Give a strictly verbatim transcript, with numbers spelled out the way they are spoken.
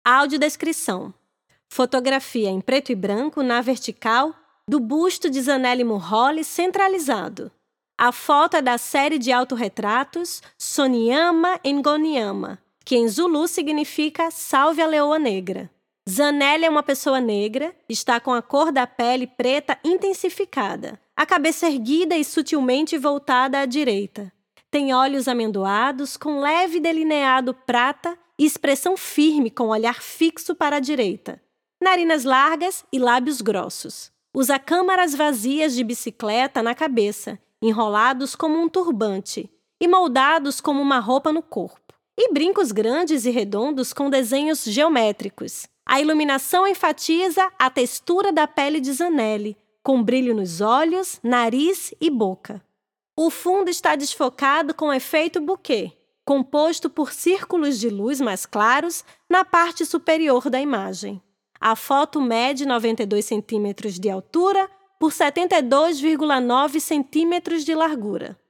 Audiodescrição. Fotografia em preto e branco na vertical do busto de Zanele Muholi centralizado. A foto é da série de autorretratos Sonyama Ngonyama, que em Zulu significa Salve a Leoa Negra. Zanele é uma pessoa negra, está com a cor da pele preta intensificada, a cabeça erguida e sutilmente voltada à direita. Tem olhos amendoados com leve delineado prata e expressão firme com olhar fixo para a direita. Narinas largas e lábios grossos. Usa câmaras vazias de bicicleta na cabeça, enrolados como um turbante e moldados como uma roupa no corpo. E brincos grandes e redondos com desenhos geométricos. A iluminação enfatiza a textura da pele de Zanele, com brilho nos olhos, nariz e boca. O fundo está desfocado com efeito bokeh, composto por círculos de luz mais claros na parte superior da imagem. A foto mede noventa e dois centímetros de altura por setenta e dois vírgula nove centímetros de largura.